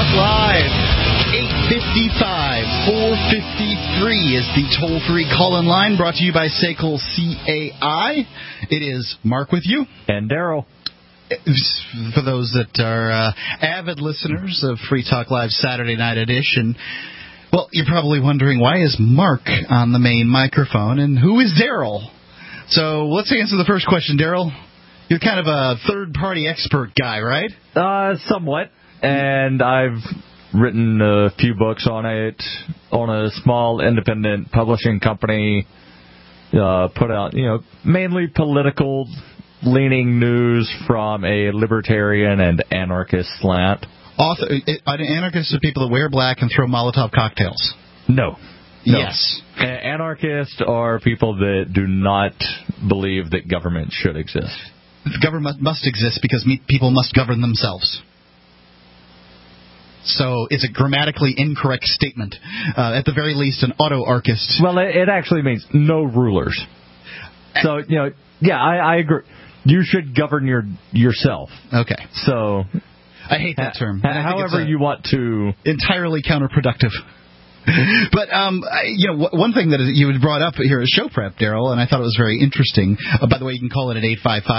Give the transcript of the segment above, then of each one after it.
Live. 855-453 is the toll-free call-in line brought to you by SACL CAI. It is Mark with you. And Daryl. For those that are avid listeners of Free Talk Live Saturday Night Edition, well, you're probably wondering, why is Mark on the main microphone and who is Daryl? So let's answer the first question, Daryl. You're kind of a third-party expert guy, right? Somewhat. And I've written a few books on it, on a small independent publishing company, put out, mainly political-leaning news from a libertarian and anarchist slant. Anarchists are people that wear black and throw Molotov cocktails. No. Yes. Anarchists are people that do not believe that government should exist. The government must exist because people must govern themselves. So it's a grammatically incorrect statement. At the very least, an auto-archist. Well, it actually means no rulers. So, I agree. You should govern yourself. Okay. So I hate that term. However you want to. Entirely counterproductive. But, one thing that you had brought up here is show prep, Daryl, and I thought it was very interesting. By the way, you can call it at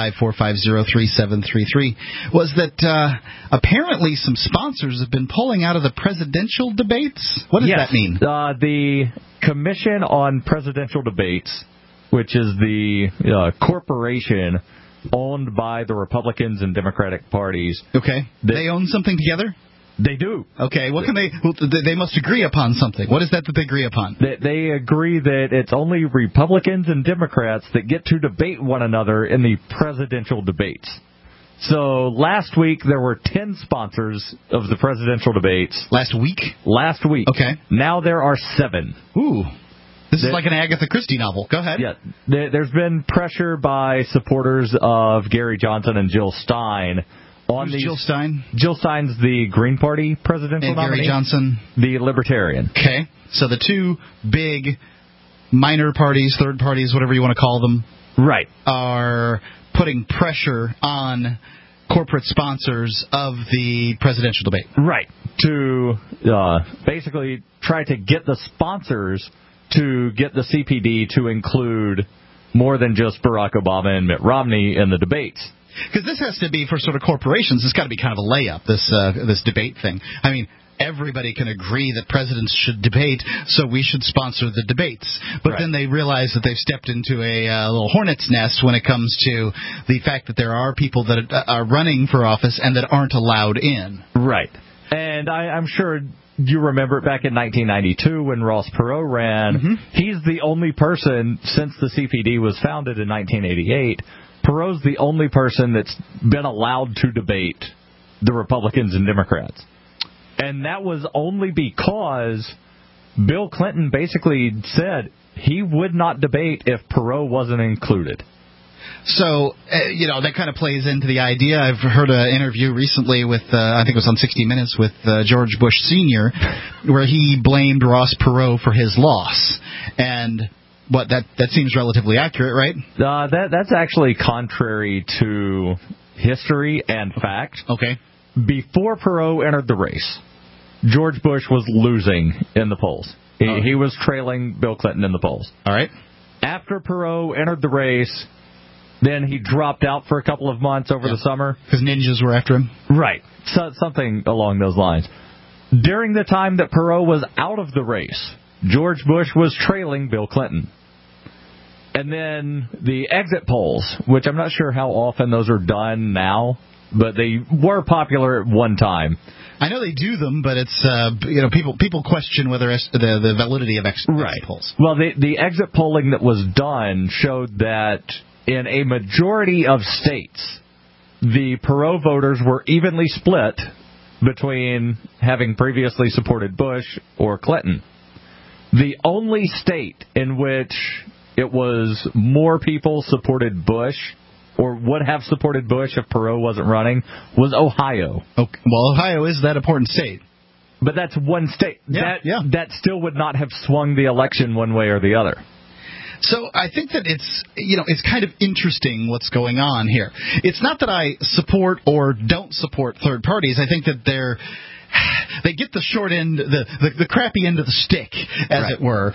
855-450-3733, was that apparently some sponsors have been pulling out of the presidential debates. What does that mean? The Commission on Presidential Debates, which is the corporation owned by the Republicans and Democratic parties. Okay. They own something together? They do. Okay, what can they must agree upon something. What is that they agree upon? They agree that it's only Republicans and Democrats that get to debate one another in the presidential debates. So last week there were 10 sponsors of the presidential debates. Last week? Last week. Okay. Now there are 7. Ooh. This is like an Agatha Christie novel. Go ahead. Yeah. There's been pressure by supporters of Gary Johnson and Jill Stein. Who's Jill Stein? Jill Stein's the Green Party presidential nominee. Gary Johnson? The Libertarian. Okay. So the two big minor parties, third parties, whatever you want to call them, right, are putting pressure on corporate sponsors of the presidential debate. Right. To basically try to get the sponsors to get the CPD to include more than just Barack Obama and Mitt Romney in the debates. Because this has to be for sort of corporations. It's got to be kind of a layup, this debate thing. I mean, everybody can agree that presidents should debate, so we should sponsor the debates. But then they realize that they've stepped into a little hornet's nest when it comes to the fact that there are people that are running for office and that aren't allowed in. Right. And I'm sure you remember back in 1992 when Ross Perot ran. Mm-hmm. He's the only person since the CPD was founded in 1988. Perot's the only person that's been allowed to debate the Republicans and Democrats. And that was only because Bill Clinton basically said he would not debate if Perot wasn't included. So, that kind of plays into the idea. I've heard an interview recently with, I think it was on 60 Minutes, with George Bush Sr., where he blamed Ross Perot for his loss. And that seems relatively accurate, right? That's actually contrary to history and fact. Okay. Before Perot entered the race, George Bush was losing in the polls. He was trailing Bill Clinton in the polls. All right. After Perot entered the race, then he dropped out for a couple of months over the summer. Because ninjas were after him? Right. So, something along those lines. During the time that Perot was out of the race, George Bush was trailing Bill Clinton. And then the exit polls, which I'm not sure how often those are done now, but they were popular at one time. I know they do them, but it's people question whether the validity of exit polls. Well, the exit polling that was done showed that in a majority of states, the Perot voters were evenly split between having previously supported Bush or Clinton. The only state in which it was more people supported Bush or would have supported Bush if Perot wasn't running was Ohio. Okay. Well, Ohio is that important state. But that's one state. That still would not have swung the election one way or the other. So I think that it's kind of interesting what's going on here. It's not that I support or don't support third parties. I think that there they get the short end, the crappy end of the stick, as it were.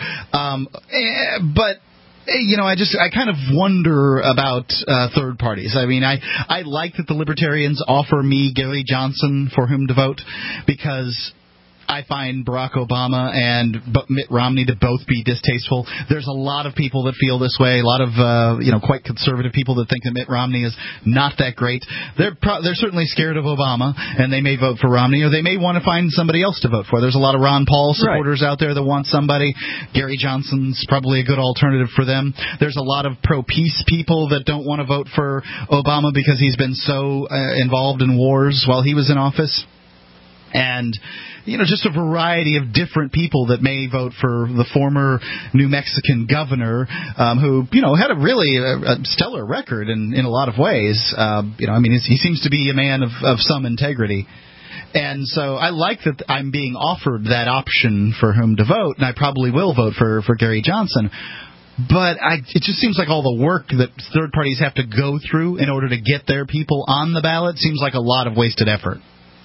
But I kind of wonder about third parties. I mean, I like that the Libertarians offer me Gary Johnson for whom to vote, because I find Barack Obama and Mitt Romney to both be distasteful. There's a lot of people that feel this way. A lot of quite conservative people that think that Mitt Romney is not that great. They're certainly scared of Obama, and they may vote for Romney, or they may want to find somebody else to vote for. There's a lot of Ron Paul supporters out there that want somebody. Gary Johnson's probably a good alternative for them. There's a lot of pro-peace people that don't want to vote for Obama because he's been so involved in wars while he was in office. And just a variety of different people that may vote for the former New Mexican governor, who, had a really stellar record in a lot of ways. He seems to be a man of some integrity. And so I like that I'm being offered that option for whom to vote, and I probably will vote for Gary Johnson. But it just seems like all the work that third parties have to go through in order to get their people on the ballot seems like a lot of wasted effort.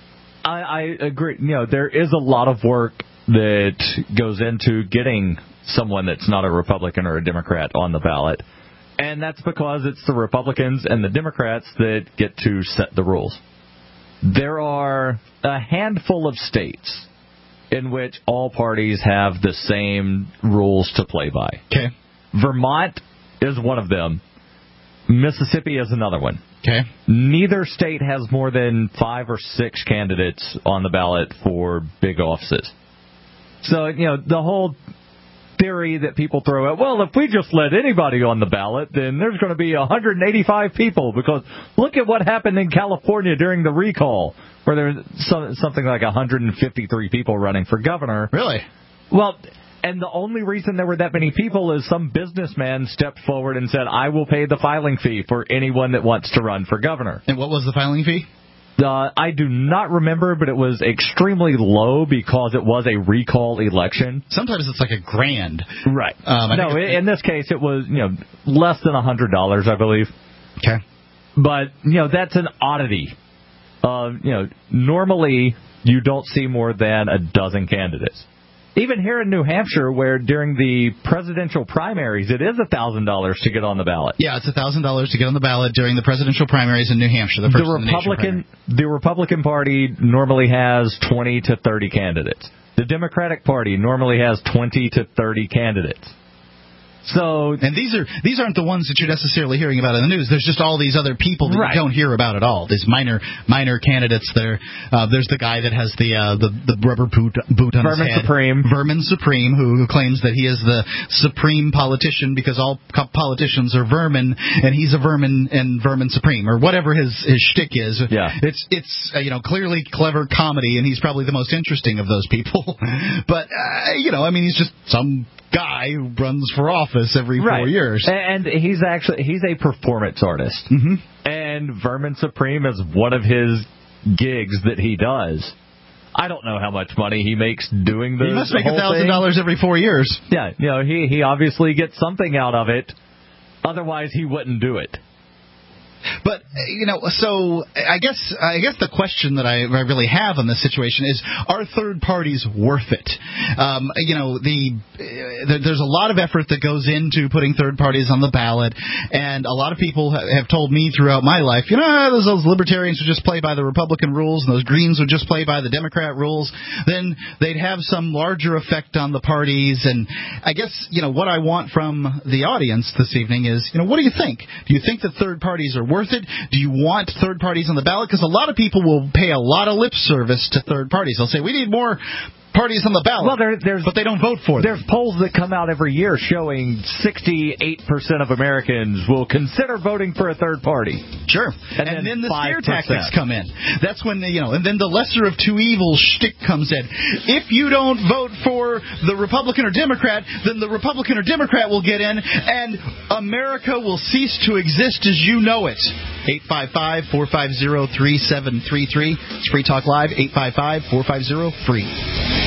I agree. There is a lot of work that goes into getting someone that's not a Republican or a Democrat on the ballot. And that's because it's the Republicans and the Democrats that get to set the rules. There are a handful of states in which all parties have the same rules to play by. Okay. Vermont is one of them. Mississippi is another one. Okay. Neither state has more than 5 or 6 candidates on the ballot for big offices. So, the whole theory that people throw out, well, if we just let anybody on the ballot, then there's going to be 185 people, because look at what happened in California during the recall, where there was something like 153 people running for governor. Really? Well, and the only reason there were that many people is some businessman stepped forward and said, I will pay the filing fee for anyone that wants to run for governor. And what was the filing fee? I do not remember, but it was extremely low because it was a recall election. Sometimes it's like $1,000. Right. In this case, it was less than $100, I believe. Okay. But, that's an oddity. Normally you don't see more than a dozen candidates. Even here in New Hampshire, where during the presidential primaries, it is $1,000 to get on the ballot. Yeah, it's $1,000 to get on the ballot during the presidential primaries in New Hampshire. The Republican Party normally has 20 to 30 candidates. The Democratic Party normally has 20 to 30 candidates. And these aren't the ones that you're necessarily hearing about in the news. There's just all these other people that you don't hear about at all. These minor candidates there. There's the guy that has the rubber boot on his head. Vermin Supreme, who claims that he is the supreme politician because all politicians are vermin, and he's a vermin and Vermin Supreme, or whatever his shtick is. Yeah. It's clearly clever comedy, and he's probably the most interesting of those people. But he's just some guy who runs for office every 4 years. And he's a performance artist. Mm-hmm. And Vermin Supreme is one of his gigs that he does. I don't know how much money he makes doing this. He must make $1,000 every 4 years. Yeah, he obviously gets something out of it. Otherwise, he wouldn't do it. But, so I guess the question that I really have on this situation is, are third parties worth it? There's a lot of effort that goes into putting third parties on the ballot, and a lot of people have told me throughout my life, those libertarians would just play by the Republican rules, and those Greens would just play by the Democrat rules, then they'd have some larger effect on the parties. And I guess, what I want from the audience this evening is, what do you think? Do you think that third parties are worth it? Do you want third parties on the ballot? Because a lot of people will pay a lot of lip service to third parties. They'll say, we need more parties on the ballot, but they don't vote for them. There's polls that come out every year showing 68% of Americans will consider voting for a third party. Sure. And then the scare tactics come in. That's when, and then the lesser of two evils shtick comes in. If you don't vote for the Republican or Democrat, then the Republican or Democrat will get in, and America will cease to exist as you know it. 855-450-3733. It's Free Talk Live, 855-450-FREE.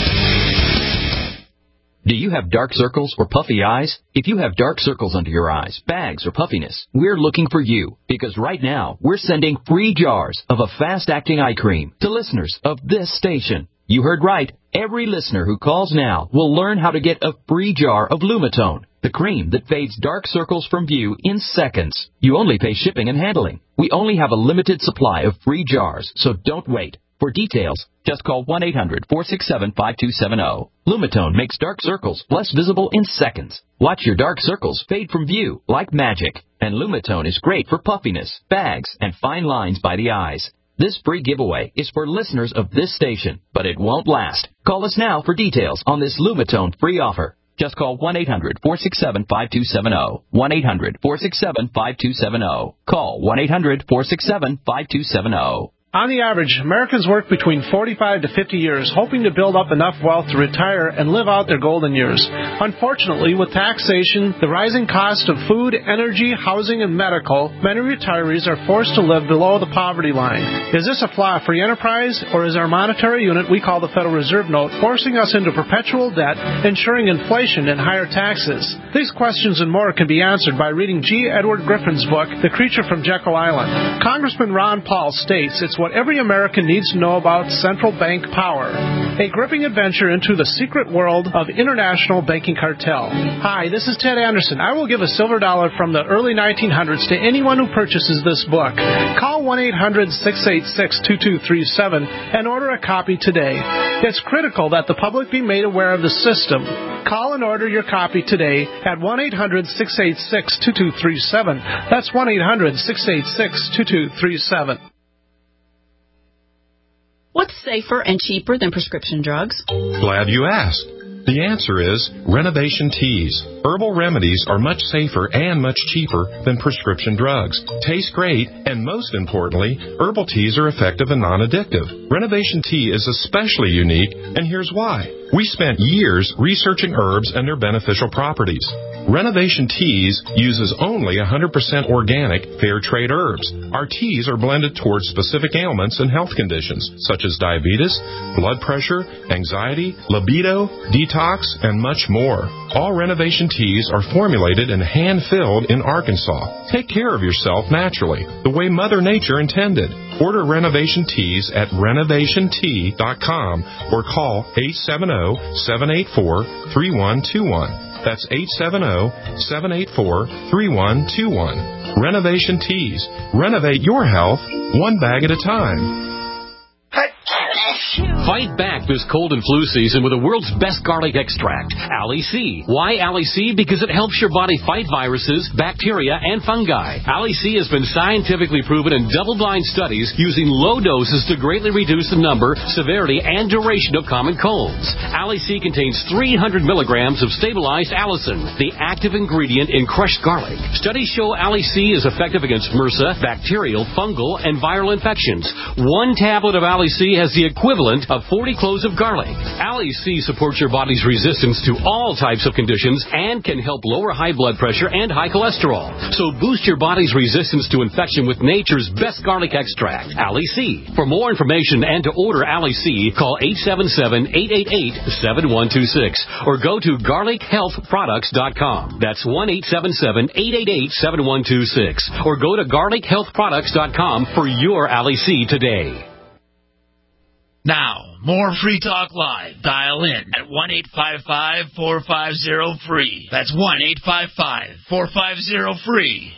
Do you have dark circles or puffy eyes? If you have dark circles under your eyes, bags, or puffiness, we're looking for you, because right now we're sending free jars of a fast-acting eye cream to listeners of this station. You heard right. Every listener who calls now will learn how to get a free jar of Lumitone, the cream that fades dark circles from view in seconds. You only pay shipping and handling. We only have a limited supply of free jars, so don't wait. For details, just call 1-800-467-5270. Lumitone makes dark circles less visible in seconds. Watch your dark circles fade from view like magic. And Lumitone is great for puffiness, bags, and fine lines by the eyes. This free giveaway is for listeners of this station, but it won't last. Call us now for details on this Lumitone free offer. Just call 1-800-467-5270. 1-800-467-5270. Call 1-800-467-5270. On the average, Americans work between 45 to 50 years hoping to build up enough wealth to retire and live out their golden years. Unfortunately, with taxation, the rising cost of food, energy, housing, and medical, many retirees are forced to live below the poverty line. Is this a flaw free enterprise, or is our monetary unit we call the Federal Reserve Note forcing us into perpetual debt, ensuring inflation and higher taxes? These questions and more can be answered by reading G. Edward Griffin's book, The Creature from Jekyll Island. Congressman Ron Paul states it's what every American needs to know about central bank power. A gripping adventure into the secret world of international banking cartel. Hi, this is Ted Anderson. I will give a silver dollar from the early 1900s to anyone who purchases this book. Call 1-800-686-2237 and order a copy today. It's critical that the public be made aware of the system. Call and order your copy today at 1-800-686-2237. That's 1-800-686-2237. What's safer and cheaper than prescription drugs? Glad you asked. The answer is Renovation Teas. Herbal remedies are much safer and much cheaper than prescription drugs. Taste great, and most importantly, herbal teas are effective and non-addictive. Renovation Tea is especially unique, and here's why. We spent years researching herbs and their beneficial properties. Renovation Teas uses only 100% organic, fair trade herbs. Our teas are blended towards specific ailments and health conditions, such as diabetes, blood pressure, anxiety, libido, detox, and much more. All Renovation Teas are formulated and hand-filled in Arkansas. Take care of yourself naturally, the way Mother Nature intended. Order Renovation Teas at renovationtea.com or call 870-784-3121. That's 870-784-3121. Renovation Teas. Renovate your health one bag at a time. Fight back this cold and flu season with the world's best garlic extract, Ali C. Why Ali C? Because it helps your body fight viruses, bacteria, and fungi. Ali C has been scientifically proven in double-blind studies using low doses to greatly reduce the number, severity, and duration of common colds. Ali C contains 300 milligrams of stabilized allicin, the active ingredient in crushed garlic. Studies show Ali C is effective against MRSA, bacterial, fungal, and viral infections. One tablet of Ali C has the equivalent of 40 cloves of garlic. Ali C supports your body's resistance to all types of conditions and can help lower high blood pressure and high cholesterol. So boost your body's resistance to infection with nature's best garlic extract, Ali C. For more information and to order Ali C, call 877-888-7126 or go to garlichealthproducts.com. That's 1-877-888-7126 or go to garlichealthproducts.com for your Ali C today. Now, more Free Talk Live. Dial in at 1-855-450-FREE. That's 1-855-450-FREE.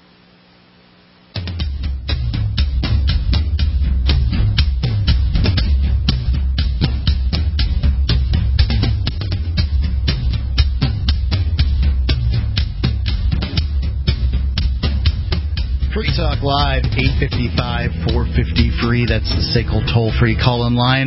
Free Talk Live, 855-450-FREE. That's the SACL toll-free call-in line,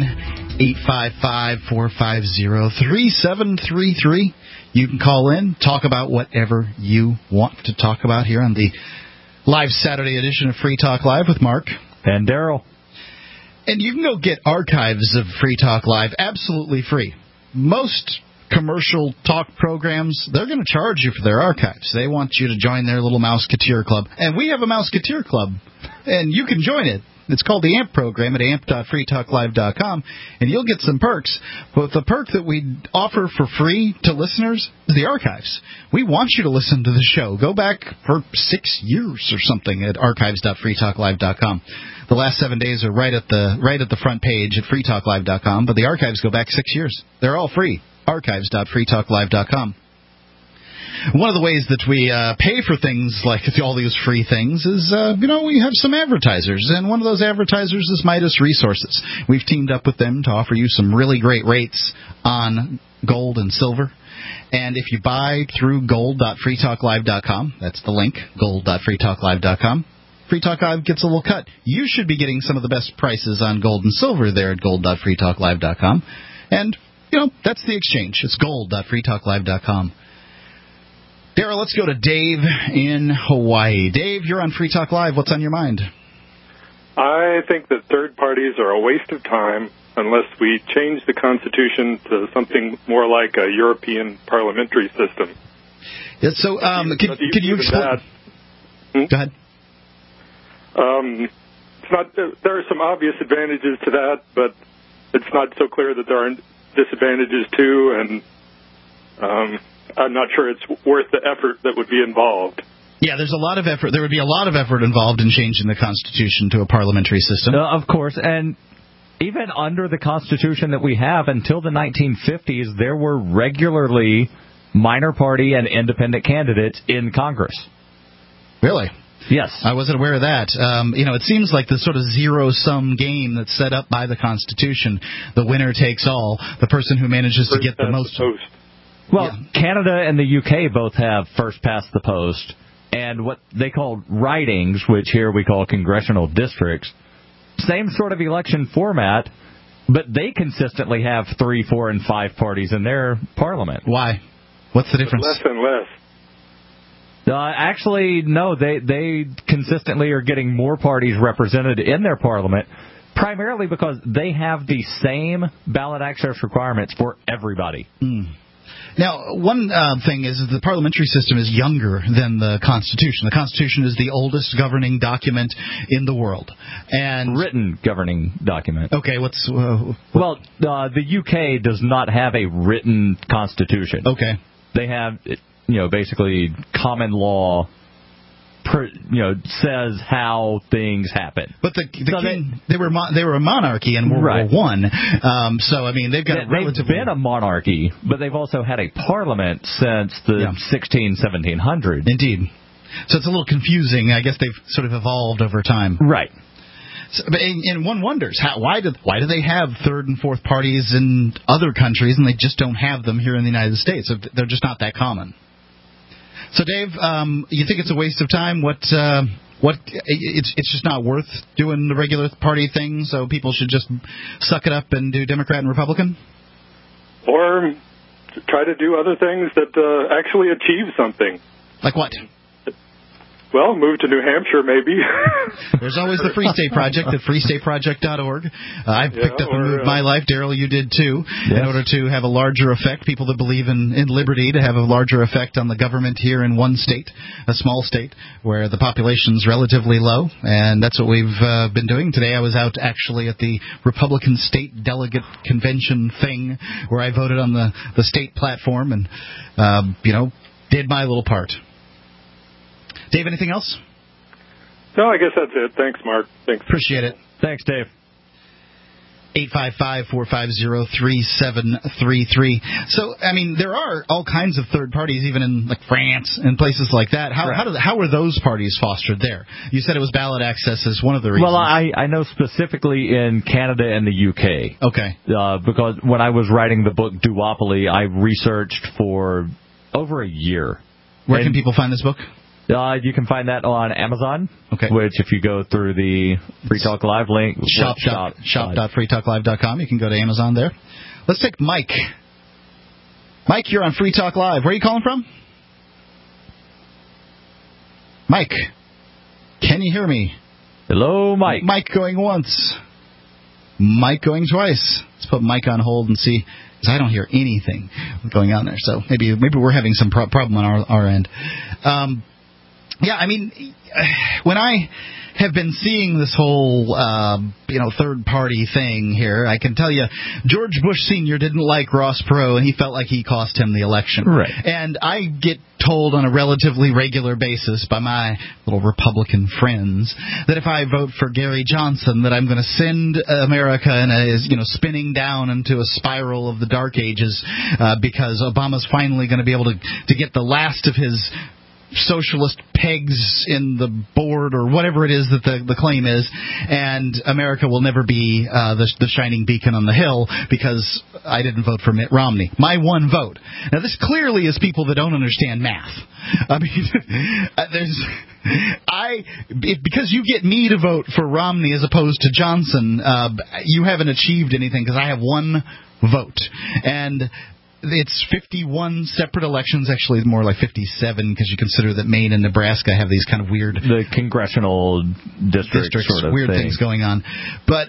855-450-3733. You can call in, talk about whatever you want to talk about here on the live Saturday edition of Free Talk Live with Mark and Daryl. And you can go get archives of Free Talk Live absolutely free. Most commercial talk programs, they're going to charge you for their archives. They want you to join their little Mouseketeer Club. And we have a Mouseketeer Club, and you can join it. It's called the AMP program at amp.freetalklive.com, and you'll get some perks. But the perk that we offer for free to listeners is the archives. We want you to listen to the show. Go back for 6 years or something at archives.freetalklive.com. The last 7 days are right at the front page at freetalklive.com, but the archives go back 6 years. They're all free. Archives.freetalklive.com. One of the ways that we pay for things like all these free things is, we have some advertisers, and one of those advertisers is Midas Resources. We've teamed up with them to offer you some really great rates on gold and silver. And if you buy through gold.freetalklive.com, that's the link, gold.freetalklive.com, Free Talk Live gets a little cut. You should be getting some of the best prices on gold and silver there at gold.freetalklive.com. And, that's the exchange. It's gold.freetalklive.com. Daryl, let's go to Dave in Hawaii. Dave, you're on Free Talk Live. What's on your mind? I think that third parties are a waste of time unless we change the Constitution to something more like a European parliamentary system. Yeah, so, could you explain? Go ahead. It's not. There are some obvious advantages to that, but it's not so clear that there aren't disadvantages too, and I'm not sure it's worth the effort that would be involved. Yeah, there's a lot of effort. There would be a lot of effort involved in changing the Constitution to a parliamentary system. Of course, and even under the Constitution that we have, until the 1950s, there were regularly minor party and independent candidates in Congress. Really? Yes. I wasn't aware of that. It seems like the sort of zero-sum game that's set up by the Constitution, the winner takes all, the person who manages to get the most. Well, yeah. Canada and the UK both have first past the post, and what they call ridings, which here we call congressional districts, same sort of election format, but they consistently have 3, 4, and 5 parties in their parliament. Why? What's the difference? Less and less. Actually, no, they consistently are getting more parties represented in their parliament, primarily because they have the same ballot access requirements for everybody. Now, one thing is that the parliamentary system is younger than the Constitution. The Constitution is the oldest governing document in the world. And written governing document. Okay, what's... Well, the UK does not have a written Constitution. Okay. They have, basically common law... says how things happen. But the king, they were a monarchy in World War I. So, I mean, they've got they've been a monarchy, but they've also had a parliament since the 1700s. Indeed. So it's a little confusing. I guess they've sort of evolved over time. Right. So, and one wonders, why do they have third and fourth parties in other countries and they just don't have them here in the United States? They're just not that common. So, Dave, you think it's a waste of time? It's just not worth doing the regular party thing, so people should just suck it up and do Democrat and Republican? Or try to do other things that actually achieve something. Like what? Well, move to New Hampshire, maybe. There's always the Free State Project at freestateproject.org. I've picked up and moved my life. Daryl, you did too. Yes. In order to have a larger effect, people that believe in liberty, to have a larger effect on the government here in one state, a small state, where the population's relatively low. And that's what we've been doing. Today I was out actually at the Republican State Delegate Convention thing, where I voted on the state platform and, did my little part. Dave, anything else? No, I guess that's it. Thanks, Mark. Thanks. Appreciate it. Thanks, Dave. 855-450-3733. So, I mean, there are all kinds of third parties, even in like France and places like that. How are those parties fostered there? You said it was ballot access as one of the reasons. Well, I know specifically in Canada and the UK. Okay. Because when I was writing the book Duopoly, I researched for over a year. Where can people find this book? You can find that on Amazon, okay. Which if you go through the Free Talk Live link, shop.freetalklive.com, you can go to Amazon there. Let's take Mike. Mike, you're on Free Talk Live. Where are you calling from? Mike, can you hear me? Hello, Mike. Mike going once. Mike going twice. Let's put Mike on hold and see, because I don't hear anything going on there. So maybe we're having some problem on our end. Yeah, I mean, when I have been seeing this whole, third-party thing here, I can tell you George Bush Sr. didn't like Ross Perot, and he felt like he cost him the election. Right. And I get told on a relatively regular basis by my little Republican friends that if I vote for Gary Johnson, that I'm going to send America in a spinning down into a spiral of the dark ages because Obama's finally going to be able to get the last of his socialist pegs in the board or whatever it is that the claim is, and America will never be the shining beacon on the hill because I didn't vote for Mitt Romney. My one vote. Now, this clearly is people that don't understand math. I mean, because you get me to vote for Romney as opposed to Johnson, you haven't achieved anything because I have one vote. And it's 51 separate elections, actually more like 57 because you consider that Maine and Nebraska have these kind of weird... The congressional districts sort of weird thing. Things going on. But,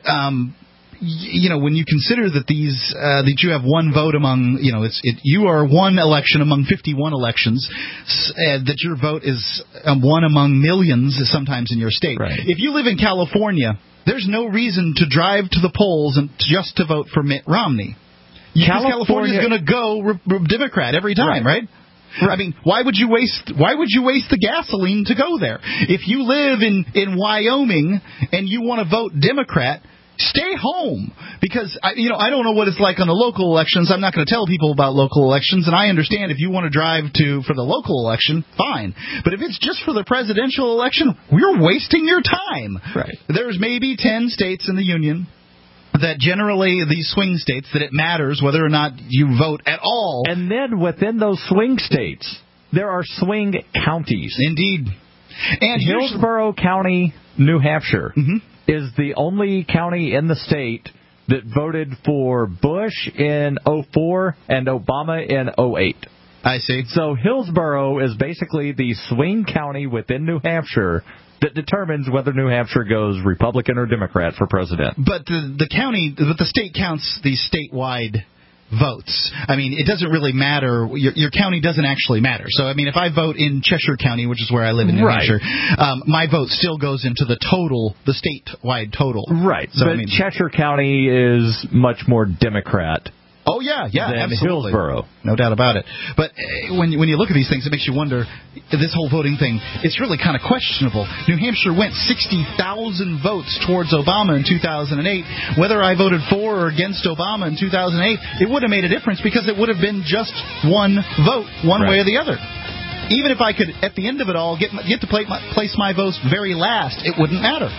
when you consider that that you have one vote among, you are one election among 51 elections, that your vote is one among millions sometimes in your state. Right. If you live in California, there's no reason to drive to the polls and just to vote for Mitt Romney. California's going to go Democrat every time, right? I mean, why would you waste the gasoline to go there? If you live in Wyoming and you want to vote Democrat, stay home, because I don't know what it's like on the local elections. I'm not going to tell people about local elections, and I understand if you want to drive for the local election, fine. But if it's just for the presidential election, you're wasting your time. Right. There's maybe 10 states in the union that generally, these swing states, that it matters whether or not you vote at all. And then within those swing states, there are swing counties. Indeed. And Hillsborough County, New Hampshire, is the only county in the state that voted for Bush in 2004 and Obama in 2008. I see. So Hillsborough is basically the swing county within New Hampshire that determines whether New Hampshire goes Republican or Democrat for president. But the state counts these statewide votes. I mean, it doesn't really matter. Your county doesn't actually matter. So, I mean, if I vote in Cheshire County, which is where I live in New Hampshire, my vote still goes into the statewide total. Right. So, but Cheshire County is much more Democrat. Oh, yeah, than absolutely. Hillsborough. No doubt about it. But when you look at these things, it makes you wonder, this whole voting thing, it's really kind of questionable. New Hampshire went 60,000 votes towards Obama in 2008. Whether I voted for or against Obama in 2008, it would have made a difference because it would have been just one vote, one way or the other. Even if I could, at the end of it all, get to place my votes very last, it wouldn't matter.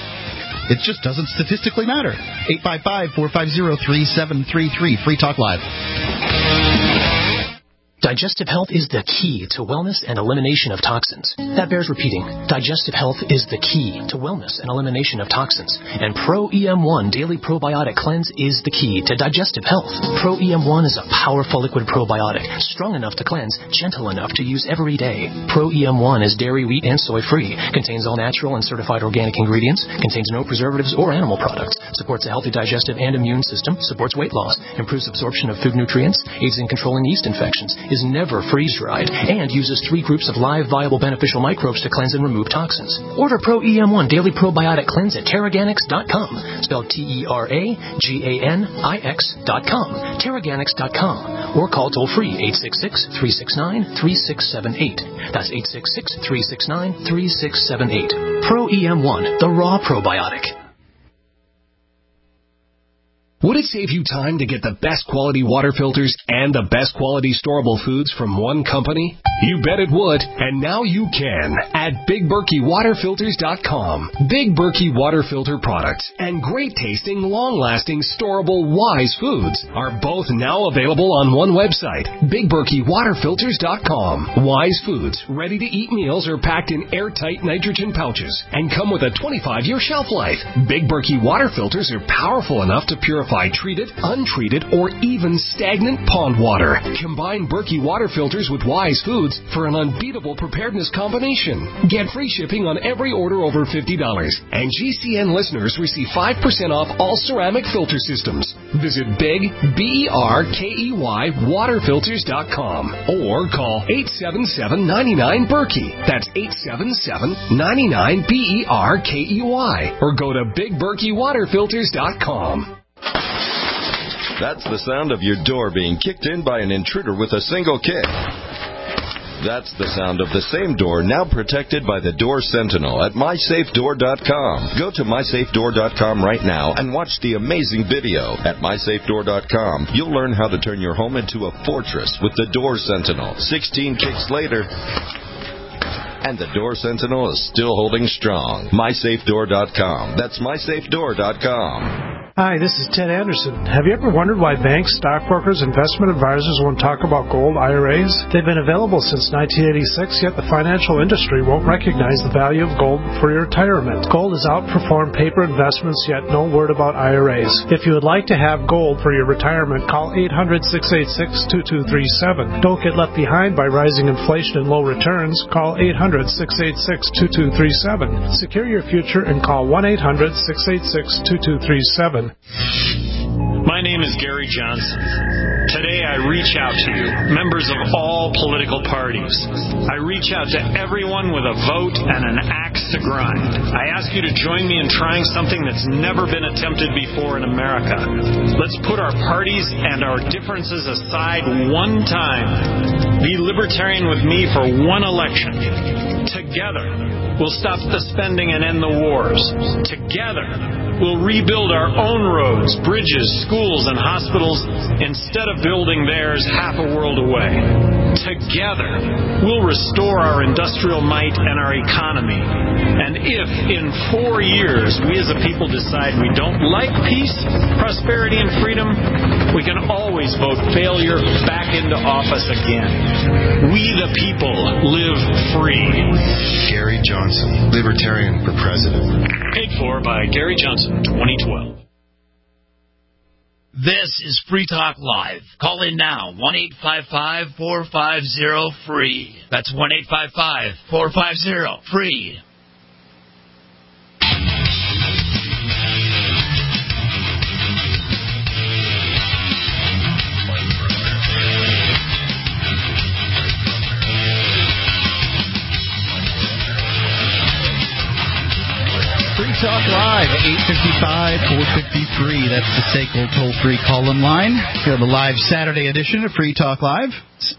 It just doesn't statistically matter. 855-450-3733. Free Talk Live. Digestive health is the key to wellness and elimination of toxins. That bears repeating. Digestive health is the key to wellness and elimination of toxins. And Pro EM1 Daily Probiotic Cleanse is the key to digestive health. Pro EM1 is a powerful liquid probiotic, strong enough to cleanse, gentle enough to use every day. Pro EM1 is dairy, wheat, and soy-free, contains all natural and certified organic ingredients, contains no preservatives or animal products, supports a healthy digestive and immune system, supports weight loss, improves absorption of food nutrients, aids in controlling yeast infections, is never freeze-dried, and uses 3 groups of live, viable, beneficial microbes to cleanse and remove toxins. Order Pro EM1 Daily Probiotic Cleanse at Teraganix.com, spelled Teraganix.com, Teraganix.com, or call toll-free 866-369-3678. That's 866-369-3678. Pro EM1, the raw probiotic. Would it save you time to get the best quality water filters and the best quality storable foods from one company? You bet it would, and now you can at BigBerkeyWaterFilters.com. Big Berkey water filter products and great tasting, long-lasting, storable Wise foods are both now available on one website, BigBerkeyWaterFilters.com. Wise foods, ready-to-eat meals are packed in airtight nitrogen pouches and come with a 25-year shelf life. Big Berkey water filters are powerful enough to purify purify treated, untreated, or even stagnant pond water. Combine Berkey water filters with Wise Foods for an unbeatable preparedness combination. Get free shipping on every order over $50. And GCN listeners receive 5% off all ceramic filter systems. Visit Big, BERKEY, waterfilters.com or call 877-99-BERKEY. That's 877-99-BERKEY. Or go to BigBerkeyWaterFilters.com. That's the sound of your door being kicked in by an intruder with a single kick. That's the sound of the same door now protected by the Door Sentinel at MySafeDoor.com. Go to MySafeDoor.com right now and watch the amazing video. At MySafeDoor.com, you'll learn how to turn your home into a fortress with the Door Sentinel. 16 kicks later, and the Door Sentinel is still holding strong. MySafeDoor.com. That's MySafeDoor.com. Hi, this is Ted Anderson. Have you ever wondered why banks, stockbrokers, investment advisors won't talk about gold IRAs? They've been available since 1986, yet the financial industry won't recognize the value of gold for your retirement. Gold has outperformed paper investments, yet no word about IRAs. If you would like to have gold for your retirement, call 800-686-2237. Don't get left behind by rising inflation and low returns. Call 800-686-2237. Secure your future and call 1-800-686-2237. My name is Gary Johnson. Today I reach out to you, members of all political parties. I reach out to everyone with a vote and an axe to grind. I ask you to join me in trying something that's never been attempted before in America. Let's put our parties and our differences aside one time. Be libertarian with me for one election. Together, we'll stop the spending and end the wars. Together, we'll rebuild our own roads, bridges, schools, and hospitals instead of building theirs half a world away. Together, we'll restore our industrial might and our economy. And if in 4 years we as a people decide we don't like peace, prosperity, and freedom, we can always vote failure back into office again. We the people live free. Gary Johnson, Libertarian for President. Paid for by Gary Johnson, 2012. This is Free Talk Live. Call in now, 1-855-450-FREE. That's 1-855-450-FREE. Talk Live, 855-453. That's the SACL toll-free call-in line. We have a live Saturday edition of Free Talk Live. It's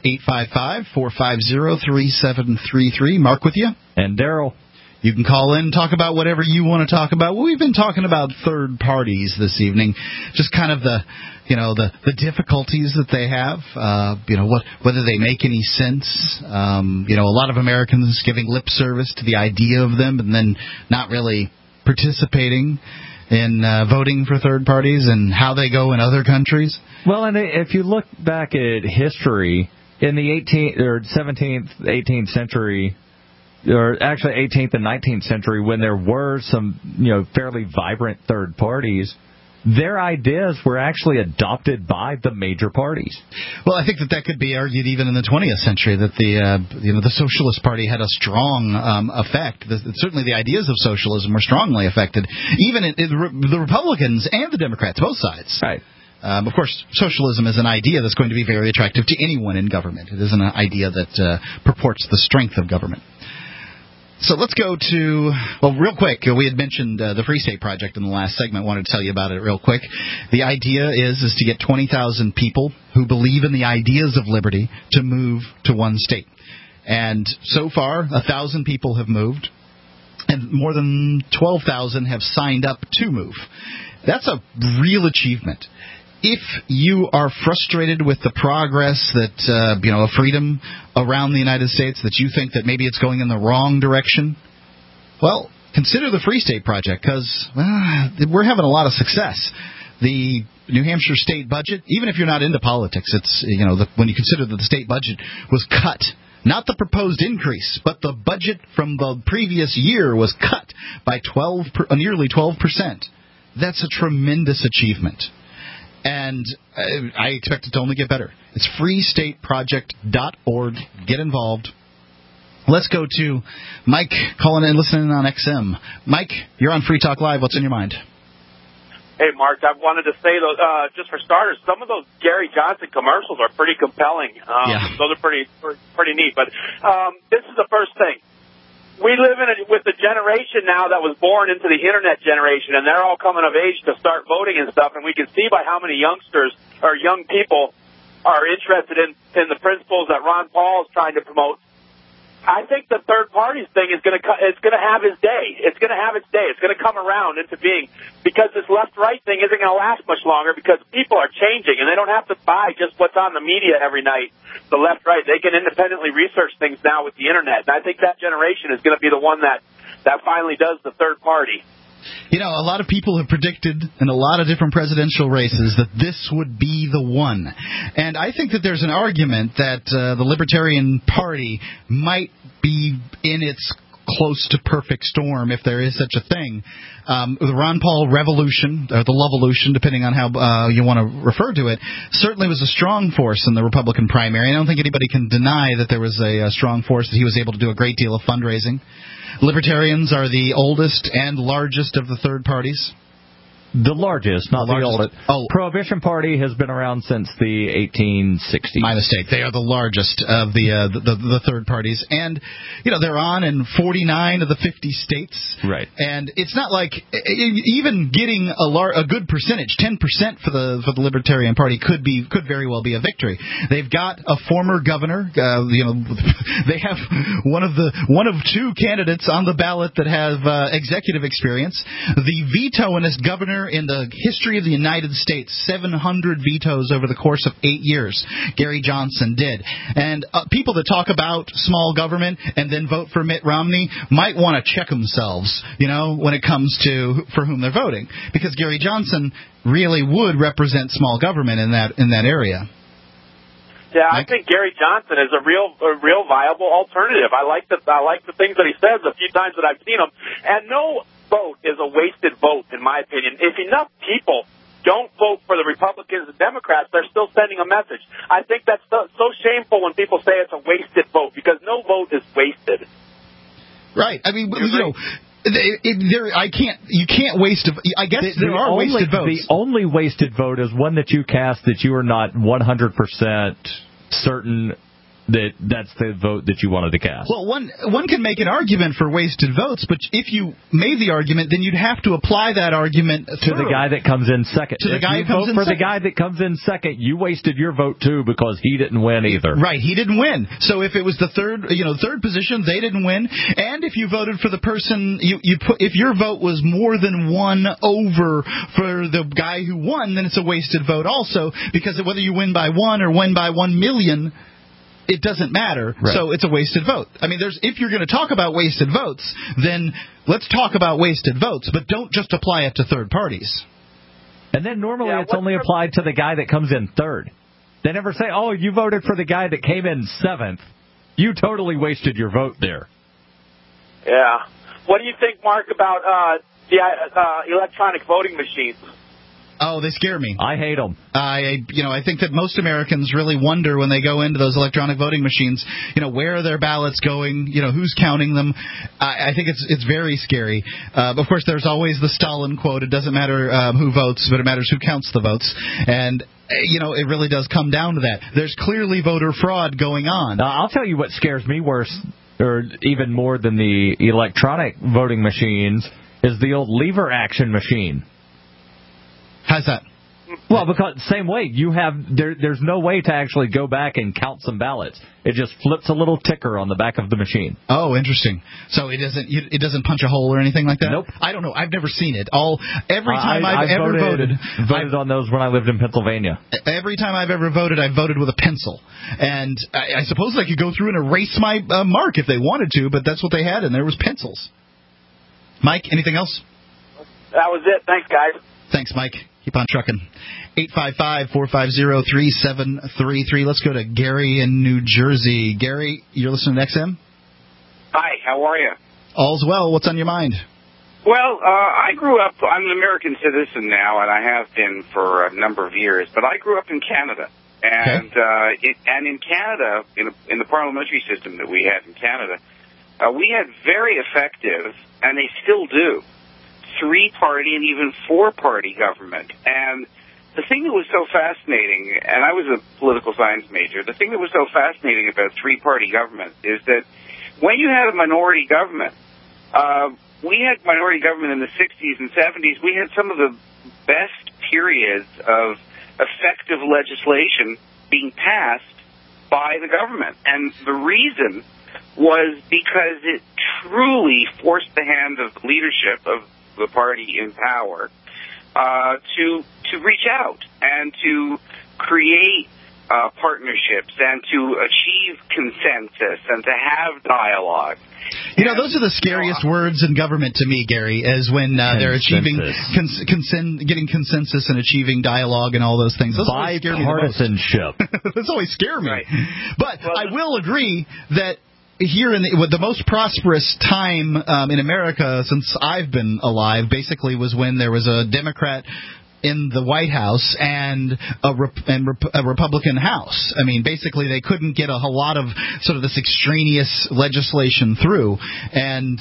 855-450-3733. Mark with you. And Daryl. You can call in and talk about whatever you want to talk about. Well, we've been talking about third parties this evening. Just kind of the difficulties that they have, whether they make any sense. A lot of Americans giving lip service to the idea of them and then not really participating in voting for third parties and how they go in other countries. Well, and if you look back at history, in the 18th or 17th, 18th century, or actually 18th and 19th century, when there were some fairly vibrant third parties, their ideas were actually adopted by the major parties. Well, I think that could be argued even in the 20th century, that the Socialist Party had a strong effect. Certainly the ideas of socialism were strongly affected, even the Republicans and the Democrats, both sides. Right. Of course, socialism is an idea that's going to be very attractive to anyone in government. It isn't an idea that purports the strength of government. So let's go to, real quick, we had mentioned the Free State Project in the last segment. I wanted to tell you about it real quick. The idea is to get 20,000 people who believe in the ideas of liberty to move to one state. And so far, 1,000 people have moved, and more than 12,000 have signed up to move. That's a real achievement. If you are frustrated with the progress that, of freedom around the United States, that you think that maybe it's going in the wrong direction, well, consider the Free State Project, because we're having a lot of success. The New Hampshire state budget, even if you're not into politics, it's when you consider that the state budget was cut, not the proposed increase, but the budget from the previous year was cut by nearly 12%. That's a tremendous achievement. And I expect it to only get better. It's freestateproject.org. Get involved. Let's go to Mike calling in, listening on XM. Mike, you're on Free Talk Live. What's in your mind? Hey, Mark, I wanted to say, just for starters, some of those Gary Johnson commercials are pretty compelling. Those are pretty neat. But this is the first thing. We live with a generation now that was born into the Internet generation, and they're all coming of age to start voting and stuff, and we can see by how many youngsters or young people are interested in the principles that Ron Paul is trying to promote. I think the third parties thing is going to have its day. It's going to have its day. It's going to come around into being, because this left-right thing isn't going to last much longer, because people are changing and they don't have to buy just what's on the media every night. The left-right, they can independently research things now with the Internet, and I think that generation is going to be the one that finally does the third party. You know, a lot of people have predicted in a lot of different presidential races that this would be the one. And I think that there's an argument that the Libertarian Party might be in its close to perfect storm, if there is such a thing. The Ron Paul revolution, or the Lovolution, depending on how you want to refer to it, certainly was a strong force in the Republican primary. I don't think anybody can deny that there was a strong force, that he was able to do a great deal of fundraising. Libertarians are the oldest and largest of the third parties. The largest, not the oldest. Oh. Prohibition Party has been around since the 1860s. My mistake. They are the largest of the third parties. And, you know, they're on in 49 of the 50 states. Right. And it's not like even getting a good percentage, 10% for the Libertarian Party could very well be a victory. They've got a former governor. They have one of two candidates on the ballot that have executive experience. The vetoinist governor in the history of the United States, 700 vetoes over the course of 8 years. Gary Johnson did. And people that talk about small government and then vote for Mitt Romney might want to check themselves, when it comes to for whom they're voting, because Gary Johnson really would represent small government in that area. Yeah, I think Gary Johnson is a real viable alternative. I like the things that he says a few times that I've seen him. And no vote is a wasted vote, in my opinion. If enough people don't vote for the Republicans and Democrats, they're still sending a message. I think that's so shameful when people say it's a wasted vote, because no vote is wasted. Right. I mean, you can't waste. I guess there are wasted votes. The only wasted vote is one that you cast that you are not 100% certain that's the vote that you wanted to cast. Well, one can make an argument for wasted votes, but if you made the argument, then you'd have to apply that argument to the guy that comes in second. To the guy who comes in second. For the guy that comes in second, you wasted your vote too, because he didn't win either. Right, he didn't win. So if it was the third position, they didn't win. And if you voted for the person if your vote was more than one over for the guy who won, then it's a wasted vote also, because whether you win by 1 or win by 1 million, it doesn't matter, right. So it's a wasted vote. I mean, if you're going to talk about wasted votes, then let's talk about wasted votes, but don't just apply it to third parties. And then normally it's only applied to the guy that comes in third. They never say, oh, you voted for the guy that came in seventh. You totally wasted your vote there. Yeah. What do you think, Mark, about the electronic voting machines? Oh, they scare me. I hate them. I think that most Americans really wonder when they go into those electronic voting machines, where are their ballots going? Who's counting them? I think it's very scary. Of course, there's always the Stalin quote: "It doesn't matter who votes, but it matters who counts the votes." And it really does come down to that. There's clearly voter fraud going on. I'll tell you what scares me worse, or even more than the electronic voting machines, is the old lever action machine. How's that? Well, because same way, there's no way to actually go back and count some ballots. It just flips a little ticker on the back of the machine. Oh, interesting. So it doesn't punch a hole or anything like that? Nope. I don't know. I've never seen it. Every time I've ever voted on those when I lived in Pennsylvania. Every time I've ever voted, I've voted with a pencil. And I suppose I could go through and erase my mark if they wanted to, but that's what they had, and there was pencils. Mike, anything else? That was it. Thanks, guys. Thanks, Mike. Keep on trucking. 855-450-3733. Let's go to Gary in New Jersey. Gary, you're listening to XM? Hi, how are you? All's well. What's on your mind? Well, I grew up, I'm an American citizen now, and I have been for a number of years, but I grew up in Canada. And in Canada, in the parliamentary system that we had in Canada, we had very effective, and they still do, 3-party and even 4-party government. And the thing that was so fascinating, and I was a political science major, the thing that was so fascinating about 3-party government is that when you had a minority government, we had minority government in the 60s and 70s. We had some of the best periods of effective legislation being passed by the government. And the reason was because it truly forced the hand of the leadership of the party in power to reach out and to create partnerships and to achieve consensus and to have dialogue. You know, those are the scariest words in government to me, Gary, is when they're achieving getting consensus and achieving dialogue and all those things. Those bipartisanship. Those always scare me. Right. But I will agree that here in the most prosperous time in America since I've been alive basically was when there was a Democrat in the White House and a Republican House. I mean, basically they couldn't get a whole lot of sort of this extraneous legislation through, and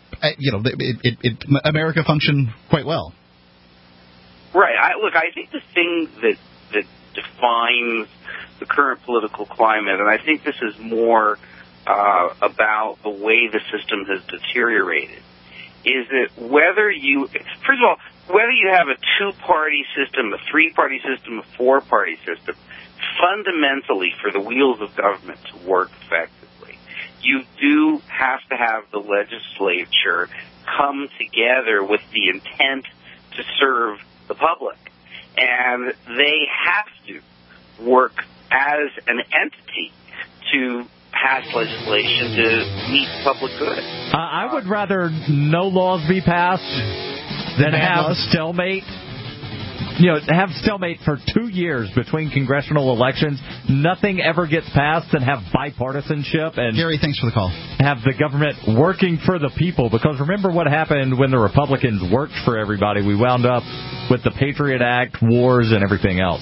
America functioned quite well. Right. I think the thing that defines the current political climate, and I think this is more about the way the system has deteriorated, is that whether you have a 2-party system, a 3-party system, a 4-party system, fundamentally for the wheels of government to work effectively, you do have to have the legislature come together with the intent to serve the public. And they have to work as an entity to pass legislation to meet public good. I would rather no laws be passed than have stalemate. Have stalemate for 2 years between congressional elections. Nothing ever gets passed, and have bipartisanship. And Gary, thanks for the call. Have the government working for the people. Because remember what happened when the Republicans worked for everybody. We wound up with the Patriot Act, wars, and everything else.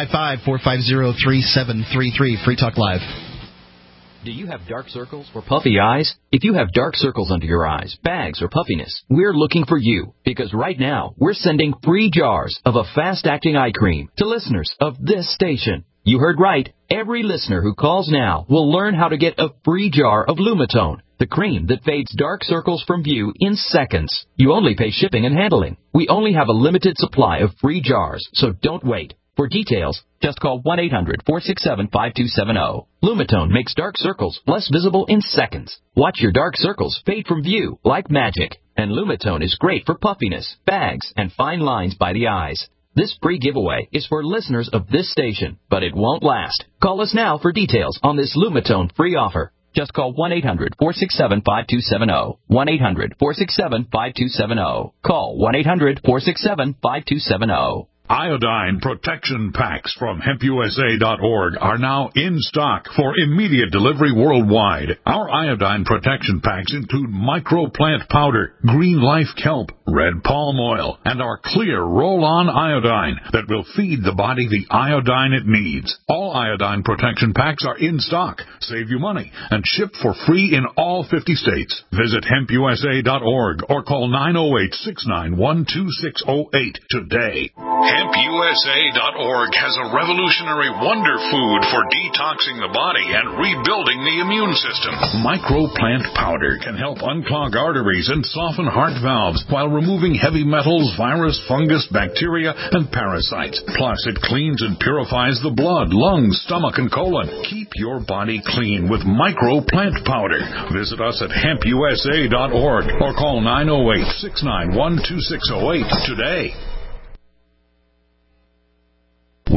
855-450-3733. Free Talk Live. Do you have dark circles or puffy eyes? If you have dark circles under your eyes, bags, or puffiness, we're looking for you. Because right now, we're sending free jars of a fast-acting eye cream to listeners of this station. You heard right. Every listener who calls now will learn how to get a free jar of Lumitone, the cream that fades dark circles from view in seconds. You only pay shipping and handling. We only have a limited supply of free jars, so don't wait. For details, just call 1-800-467-5270. Lumitone makes dark circles less visible in seconds. Watch your dark circles fade from view like magic. And Lumitone is great for puffiness, bags, and fine lines by the eyes. This free giveaway is for listeners of this station, but it won't last. Call us now for details on this Lumitone free offer. Just call 1-800-467-5270. 1-800-467-5270. Call 1-800-467-5270. Iodine protection packs from HempUSA.org are now in stock for immediate delivery worldwide. Our iodine protection packs include microplant powder, green life kelp, red palm oil, and our clear roll-on iodine that will feed the body the iodine it needs. All iodine protection packs are in stock, save you money, and ship for free in all 50 states. Visit HempUSA.org or call 908-691-2608 today. HempUSA.org has a revolutionary wonder food for detoxing the body and rebuilding the immune system. Microplant powder can help unclog arteries and soften heart valves while removing heavy metals, virus, fungus, bacteria, and parasites. Plus, it cleans and purifies the blood, lungs, stomach, and colon. Keep your body clean with Microplant powder. Visit us at HempUSA.org or call 908-691-2608 today.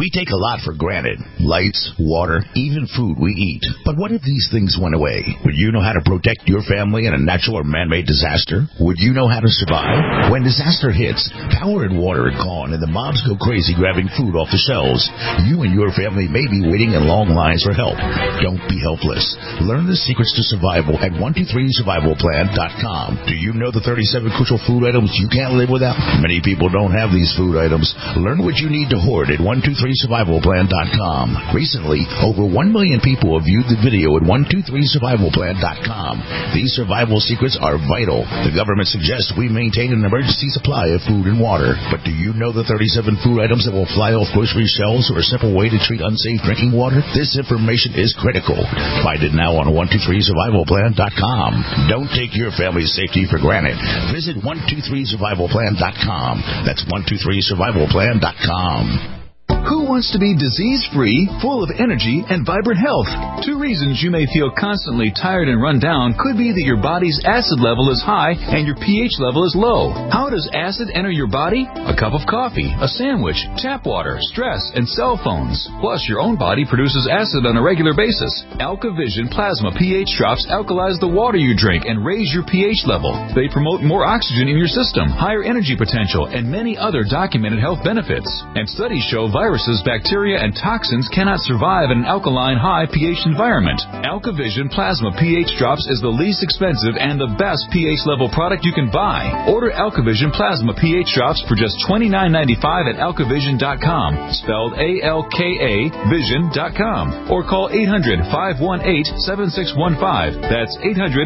We take a lot for granted. Lights, water, even food we eat. But what if these things went away? Would you know how to protect your family in a natural or man-made disaster? Would you know how to survive? When disaster hits, power and water are gone and the mobs go crazy grabbing food off the shelves. You and your family may be waiting in long lines for help. Don't be helpless. Learn the secrets to survival at 123survivalplan.com. Do you know the 37 crucial food items you can't live without? Many people don't have these food items. Learn what you need to hoard at 123survivalplan.com. Recently, over 1 million people have viewed the video at 123survivalplan.com. These survival secrets are vital. The government suggests we maintain an emergency supply of food and water. But do you know the 37 food items that will fly off grocery shelves or a simple way to treat unsafe drinking water? This information is critical. Find it now on 123survivalplan.com. Don't take your family's safety for granted. Visit 123survivalplan.com. That's 123survivalplan.com. Who wants to be disease-free, full of energy, and vibrant health? 2 reasons you may feel constantly tired and run down could be that your body's acid level is high and your pH level is low. How does acid enter your body? A cup of coffee, a sandwich, tap water, stress, and cell phones. Plus, your own body produces acid on a regular basis. AlkaVision Plasma pH drops alkalize the water you drink and raise your pH level. They promote more oxygen in your system, higher energy potential, and many other documented health benefits. And studies show viruses, bacteria, and toxins cannot survive in an alkaline high pH environment. AlkaVision Plasma pH Drops is the least expensive and the best pH level product you can buy. Order AlkaVision Plasma pH Drops for just $29.95 at alkavision.com, spelled A-L-K-A vision.com, or call 800-518-7615. That's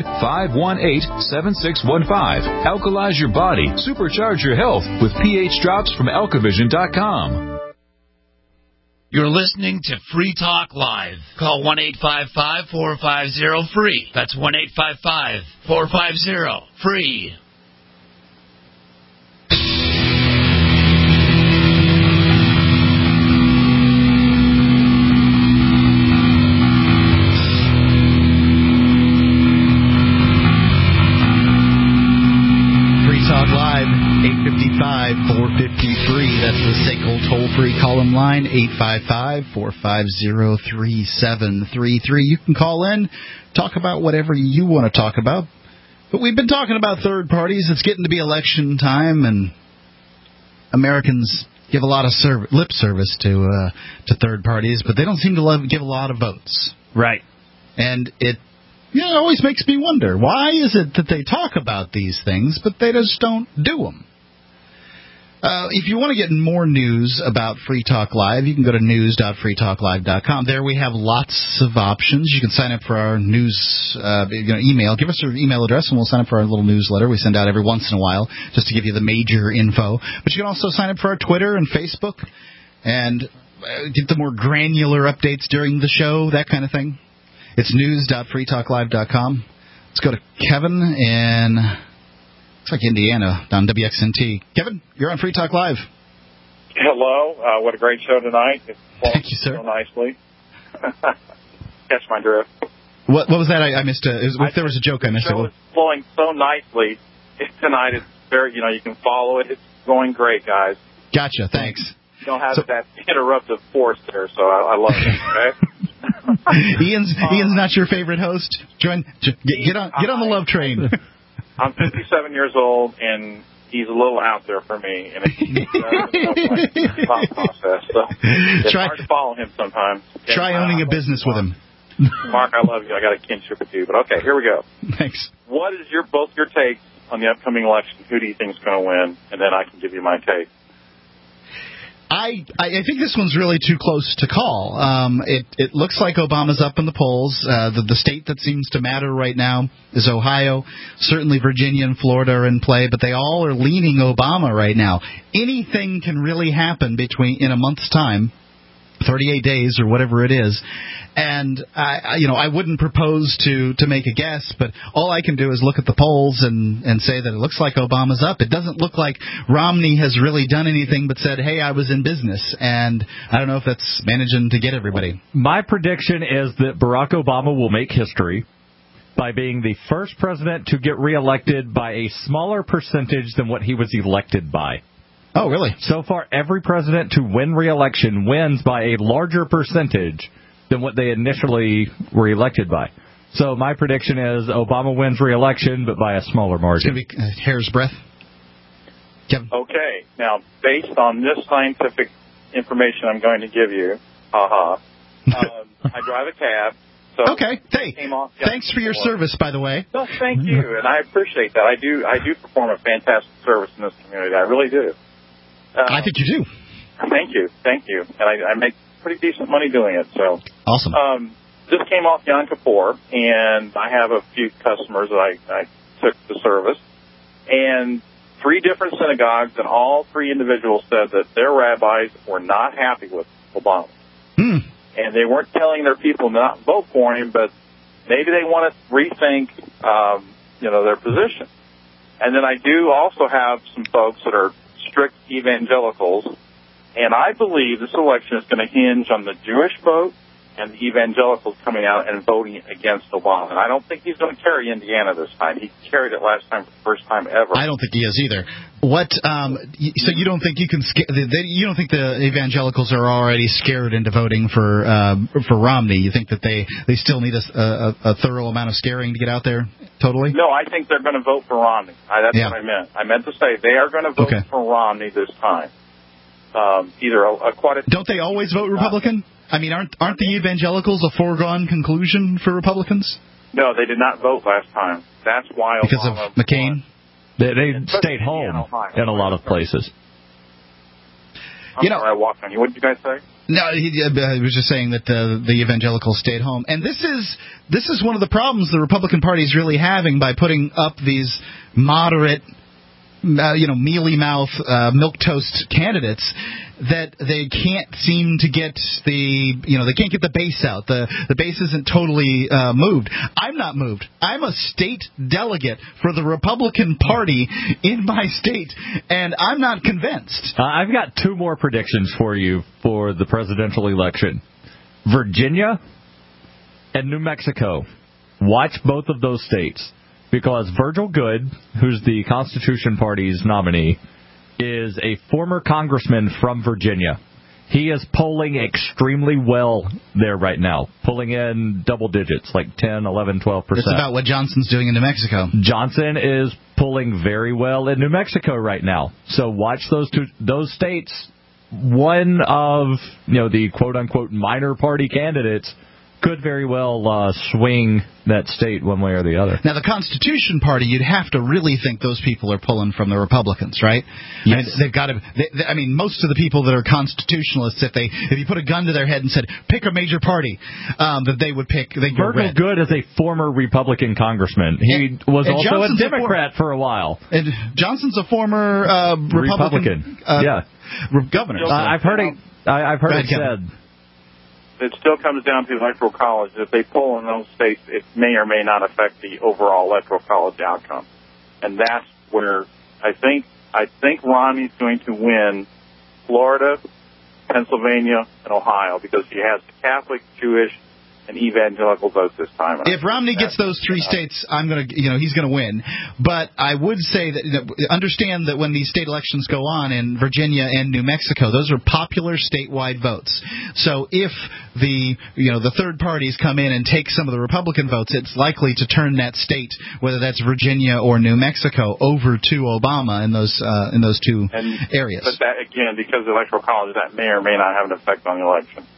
800-518-7615. Alkalize your body. Supercharge your health with pH Drops from alkavision.com. You're listening to Free Talk Live. Call 1-855-450-FREE. That's 1-855-450-FREE. Talk Live, 855-450-FREE. That's the SACL toll-free call-in line, 855-450-3733. You can call in, talk about whatever you want to talk about. But we've been talking about third parties. It's getting to be election time, and Americans give a lot of lip service to third parties, but they don't seem to give a lot of votes. Right. And it always makes me wonder, why is it that they talk about these things, but they just don't do them? If you want to get more news about Free Talk Live, you can go to news.freetalklive.com. There we have lots of options. You can sign up for our news email. Give us your email address, and we'll sign up for our little newsletter we send out every once in a while just to give you the major info. But you can also sign up for our Twitter and Facebook and get the more granular updates during the show, that kind of thing. It's news.freetalklive.com. Let's go to Kevin in, looks like Indiana, on WXNT. Kevin, you're on Free Talk Live. Hello. What a great show tonight. It's flowing Thank you, sir. So nicely. Catch my drift. What was that? I missed it. If there was a joke, I missed it. The show is flowing so nicely tonight. It's very, you can follow it. It's going great, guys. Gotcha. Thanks. You don't have that interruptive force there, so I love it. Okay. Ian's not your favorite host. Get on the love train. I'm 57 years old, and he's a little out there for me, and it's a thought process. So it's hard to follow him sometimes. Try owning a business with him. Mark, I love you. I got a kinship with you, but okay, here we go. Thanks. What is both your takes on the upcoming election? Who do you think is going to win? And then I can give you my take. I think this one's really too close to call. It looks like Obama's up in the polls. The state that seems to matter right now is Ohio. Certainly Virginia and Florida are in play, but they all are leaning Obama right now. Anything can really happen in a month's time, 38 days or whatever it is. And I wouldn't propose to make a guess, but all I can do is look at the polls and say that it looks like Obama's up. It doesn't look like Romney has really done anything but said, hey, I was in business. And I don't know if that's managing to get everybody. My prediction is that Barack Obama will make history by being the first president to get reelected by a smaller percentage than what he was elected by. Oh, really? So far, every president to win re-election wins by a larger percentage than what they initially were elected by. So my prediction is Obama wins re-election, but by a smaller margin. It's going to be a hair's breadth. Kevin? Okay. Now, based on this scientific information I'm going to give you, I drive a cab. So okay. Hey, thanks for your service, by the way. No, thank you, and I appreciate that. I do perform a fantastic service in this community. I really do. I think you do. Thank you. And I make pretty decent money doing it. So awesome. Just came off Yom Kippur, and I have a few customers that I took the service, and 3 different synagogues, and all 3 individuals said that their rabbis were not happy with Obama. And they weren't telling their people not to vote for him, but maybe they want to rethink, their position. And then I do also have some folks that are strict evangelicals, and I believe this election is going to hinge on the Jewish vote and the evangelicals coming out and voting against Obama. And I don't think he's going to carry Indiana this time. He carried it last time for the first time ever. I don't think he is either. So you don't think you can? You don't think the evangelicals are already scared into voting for Romney? You think that they still need a thorough amount of scaring to get out there? Totally. No, I think they're going to vote for Romney. That's what I meant. I meant to say they are going to vote for Romney this time. Don't they always vote Republican? I mean, aren't the evangelicals a foregone conclusion for Republicans? No, they did not vote last time. That's why because Obama of McCain. They stayed home in a lot of places. Sorry, I walked on you. What did you guys say? No, I was just saying that the evangelicals stayed home, and this is one of the problems the Republican Party is really having by putting up these moderate, mealy-mouth, milquetoast candidates that they can't seem to get they can't get the base out. The base isn't totally moved. I'm not moved. I'm a state delegate for the Republican Party in my state, and I'm not convinced. I've got 2 more predictions for you for the presidential election. Virginia and New Mexico. Watch both of those states. Because Virgil Goode, who's the Constitution Party's nominee, is a former congressman from Virginia. He is polling extremely well there right now, pulling in double digits, like 10, 11, 12%. That's about what Johnson's doing in New Mexico. Johnson is pulling very well in New Mexico right now. So watch those states. One of the quote-unquote minor party candidates could very well swing that state one way or the other. Now, the Constitution Party, you'd have to really think those people are pulling from the Republicans, right? Yes. I mean, they've got to. Most of the people that are constitutionalists, if you put a gun to their head and said, pick a major party, that they would pick. Virgil Goode is a former Republican congressman. He was also Johnson's a Democrat for a while. And Johnson's a former Republican. Governor. I've heard it said. It still comes down to electoral college. If they poll in those states, it may or may not affect the overall electoral college outcome. And that's where I think Romney's going to win Florida, Pennsylvania, and Ohio because he has the Catholic, Jewish, and evangelical votes this time. If Romney gets those 3 states, he's going to win. But I would say that understand that when these state elections go on in Virginia and New Mexico, those are popular statewide votes. So if the third parties come in and take some of the Republican votes, it's likely to turn that state, whether that's Virginia or New Mexico, over to Obama in those 2 areas. But that again, because of the electoral college, that may or may not have an effect on the election.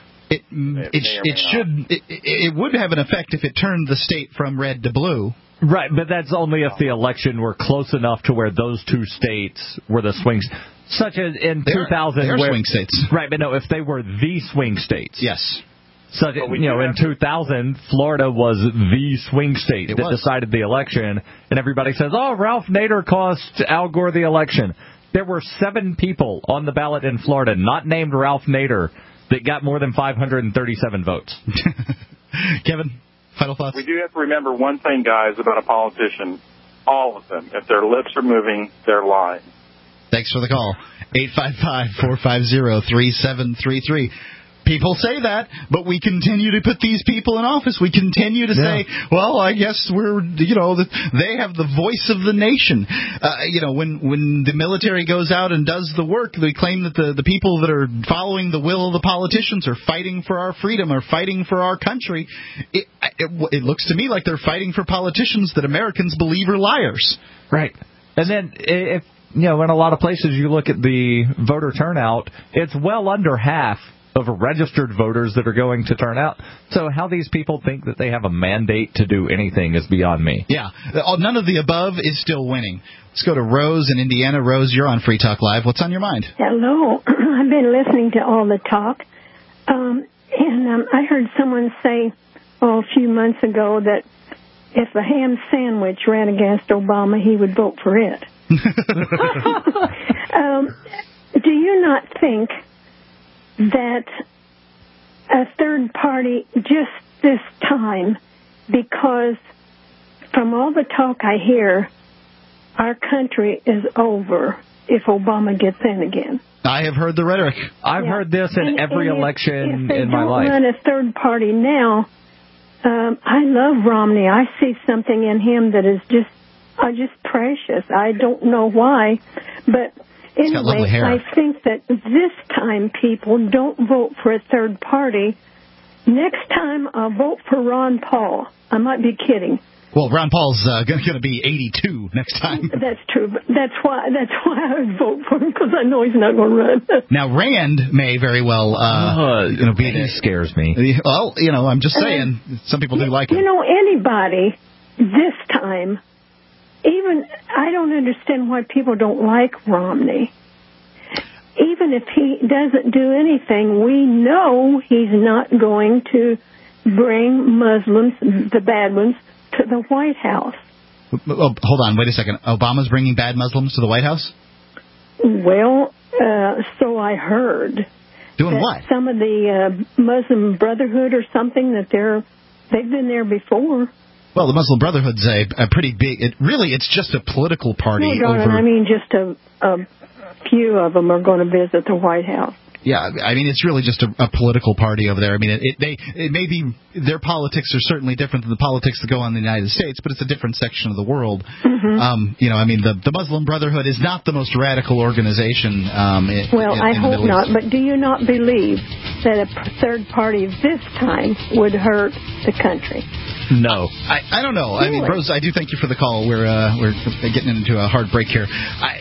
It would have an effect if it turned the state from red to blue. Right, but that's only if the election were close enough to where those 2 states were the swings. Such as in 2000. They're swing states. Right, but no, if they were the swing states. Yes. Such, in 2000, Florida was the swing state that decided the election, and everybody says, Ralph Nader cost Al Gore the election. There were 7 people on the ballot in Florida, not named Ralph Nader, that got more than 537 votes. Kevin, final thoughts? We do have to remember one thing, guys, about a politician. All of them. If their lips are moving, they're lying. Thanks for the call. 855-450-3733. People say that, but we continue to put these people in office. We continue to say, well, I guess they have the voice of the nation. When the military goes out and does the work, they claim that the people that are following the will of the politicians are fighting for our freedom, are fighting for our country. It looks to me like they're fighting for politicians that Americans believe are liars. Right. And then if in a lot of places you look at the voter turnout, it's well under half of registered voters that are going to turn out. So how these people think that they have a mandate to do anything is beyond me. Yeah. None of the above is still winning. Let's go to Rose in Indiana. Rose, you're on Free Talk Live. What's on your mind? Hello. I've been listening to all the talk. And I heard someone say a few months ago that if a ham sandwich ran against Obama, he would vote for it. Do you not think that a third party just this time, because from all the talk I hear, our country is over if Obama gets in again? I have heard the rhetoric. I've heard this in every election in my life. If they don't run a third party now, I love Romney. I see something in him that is just precious. I don't know why, but anyway, I think that this time people don't vote for a third party. Next time I'll vote for Ron Paul. I might be kidding. Well, Ron Paul's going to be 82 next time. That's true, but that's why I would vote for him, because I know he's not going to run. Now, Rand may very well be he scares me. Well, I'm just saying, some people do like him. Anybody this time, even I don't understand why people don't like Romney. Even if he doesn't do anything, we know he's not going to bring Muslims, the bad ones, to the White House. Oh, hold on, wait a second. Obama's bringing bad Muslims to the White House? Well, so I heard. Doing what? Some of the Muslim Brotherhood or something, that they've been there before. Well, the Muslim Brotherhood's a pretty big. It's just a political party. No, darling, I mean just a few of them are going to visit the White House. Yeah, I mean, it's really just a political party over there. I mean, it may be their politics are certainly different than the politics that go on in the United States, but it's a different section of the world. Mm-hmm. I mean, the Muslim Brotherhood is not the most radical organization. I hope not. But do you not believe that a third party this time would hurt the country? No. I don't know. Really? I mean, Rose, I do thank you for the call. We're getting into a hard break here.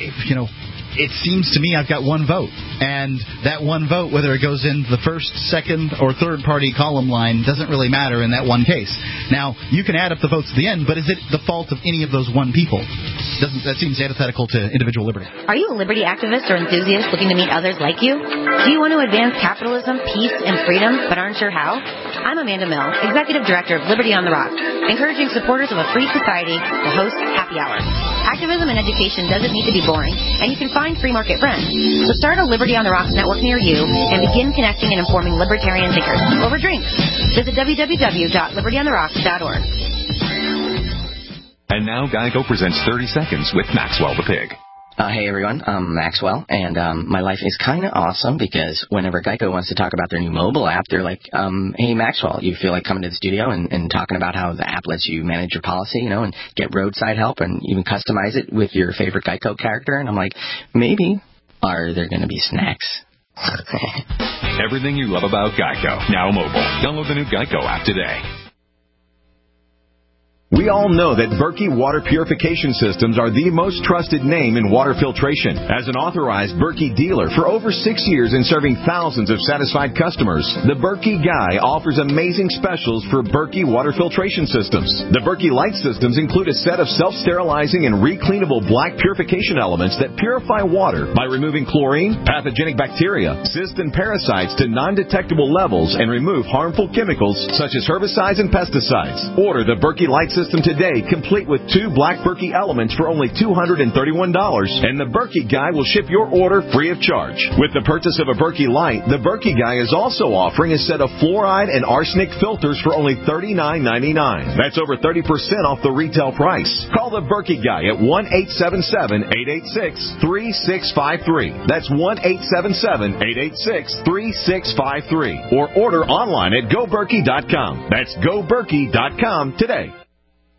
It seems to me I've got one vote, and that one vote, whether it goes in the first, second, or third party column line, doesn't really matter in that one case. Now, you can add up the votes at the end, but is it the fault of any of those one people? That seems antithetical to individual liberty. Are you a liberty activist or enthusiast looking to meet others like you? Do you want to advance capitalism, peace, and freedom, but aren't sure how? I'm Amanda Mill, Executive Director of Liberty on the Rock, encouraging supporters of a free society to host Happy Hour. Activism and education doesn't need to be boring, and you can find free market friends. So start a Liberty on the Rocks network near you and begin connecting and informing libertarian thinkers over drinks. Visit www.libertyontherocks.org. And now Geico presents 30 Seconds with Maxwell the Pig. Hey everyone, I'm Maxwell, and my life is kind of awesome because whenever Geico wants to talk about their new mobile app, they're like, hey Maxwell, you feel like coming to the studio and talking about how the app lets you manage your policy, and get roadside help and even customize it with your favorite Geico character? And I'm like, maybe. Are there going to be snacks? Everything you love about Geico, now mobile. Download the new Geico app today. We all know that Berkey Water Purification Systems are the most trusted name in water filtration. As an authorized Berkey dealer for over 6 years and serving thousands of satisfied customers, the Berkey Guy offers amazing specials for Berkey Water Filtration Systems. The Berkey Light Systems include a set of self-sterilizing and recleanable black purification elements that purify water by removing chlorine, pathogenic bacteria, cysts, and parasites to non-detectable levels and remove harmful chemicals such as herbicides and pesticides. Order the Berkey Light Systems system today, complete with 2 Black Berkey elements for only $231, and the Berkey Guy will ship your order free of charge. With the purchase of a Berkey Light, the Berkey Guy is also offering a set of fluoride and arsenic filters for only $39.99. That's over 30% off the retail price. Call the Berkey Guy at 1-877-886-3653. That's 1-877-886-3653. Or order online at GoBerkey.com. That's GoBerkey.com today.